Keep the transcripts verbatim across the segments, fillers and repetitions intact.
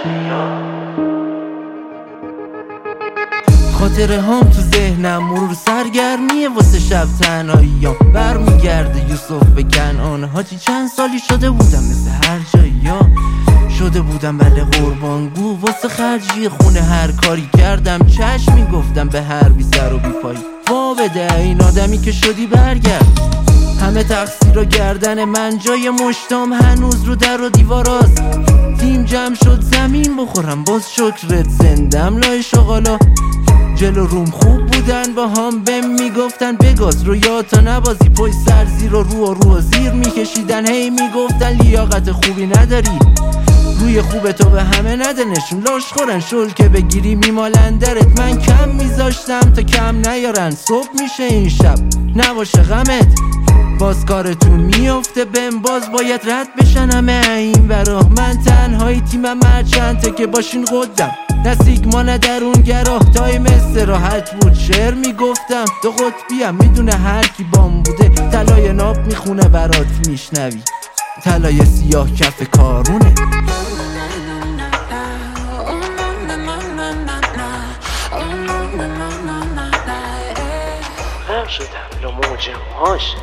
خاطره هم تو ذهنم مرور سرگرمیه واسه شب تنهاییام برمیگرده یوسف به کنعان. حاجی چند سالی شده بودم مثل هر جایی شده بودم بله قربانگو واسه خرجی خونه هر کاری کردم چشم میگفتم به هر بی سر و بی پایی وا بده این آدمی که شدی برگرد. همه تقصیر و گردن من جای مشتام هنوز رو در و دیواراست. تیم جمع شد زمین بخورم باز شکرت زندم لای شغالا. جلو روم خوب بودن با هم بهم میگفتن بگاز رو یا تا نبازی پشت سر زیر و رو و رو و زیر میکشیدن هی میگفتن لیاقت خوبی نداری روی خوب تو به همه نده نشون لاش خورن شل که بگیری میمالن درت. من کم میذاشتم تا کم نیارن صبح میشه این شب نباشه غمت باز کارتون میفته بهم باز باید رد بشن همه این برا. من تنهایی تیمم مرچنته که باشین قدم نه سیگما نه درونگرا تایم استراحت بود شعر میگفتم دو قطبیم میدونه هر کی بام بوده طلای ناب میخونه برات میشنوی طلای سیاه کف کارونه. غرق شدم لو موج موهاش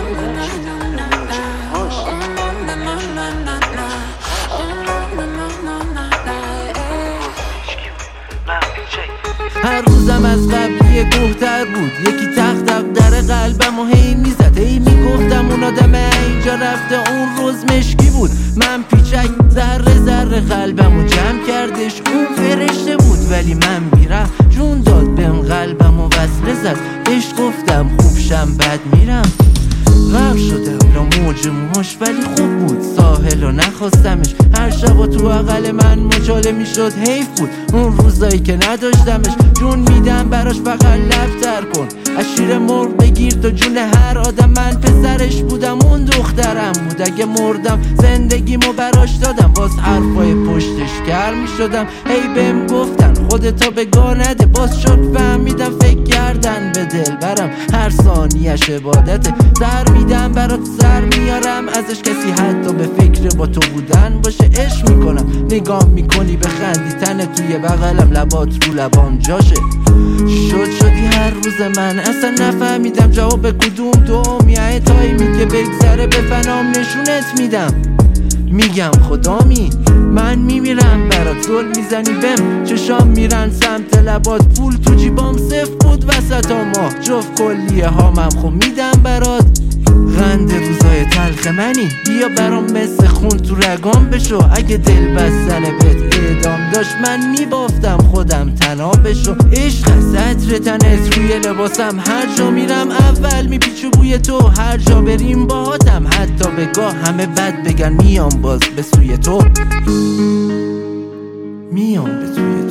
هر روزم از قبلی گوهتر بود یکی تختم در قلبم و هی میزد هی میگفتم اون آدم اینجا رفته اون روز مشکی بود. من پیچک ذره ذره قلبم و جمع کردش اون فرشته بود ولی من میرم جون داد بهم قلبم و وصله زد بهش گفتم خوب شم بد میرم. غرق شدم لا موج موهاش ولی خوب بود ساحل و نخواستمش هر شب و تو اقل من مچاله میشد حیف بود اون روزایی که نداشتمش جون میدم براش فقط لب تر کن از شیر مرغ بگیر تو جون هر آدم من پسرش بودم اون دخترم بود اگه مردم زندگیمو براش دادم باز حرفای پشتش گرم میشدم هی بهم گفتن خودتا بگاه نده باز شد فهمیدم فکر کردن به دل برم هر ثانیش عبادته سر میدم برات سر میارم ازش کسی حتی به فکر با تو بودن باشه عشق میکنم نگاه میکنی بخندی تنه توی بغلم لبات رو لبام جاشه شد شدی هر روز من اصلا نفهمیدم جواب کدوم دعا میای تایمی که بگذره به فنام نشونت میدم میگم خدامی من میمیرم برات زل میزنی بهم چشام میرن سمت لبات پول تو جیبام صفر بود وسط ماه جفت کلیه هامم خب میدم برات غند روزای تلخ منی بیا برام مثل خون تو رگام بشو اگه دل بستن بهت اعدام داشت من میبافتم خودم تنها بشو عشق سطر تنت روی لباسم هر جا میرم اول میپیچو بوی تو هر جا بریم باهاتم حتی به گاه همه بد بگن میام باز به سوی تو میام به سوی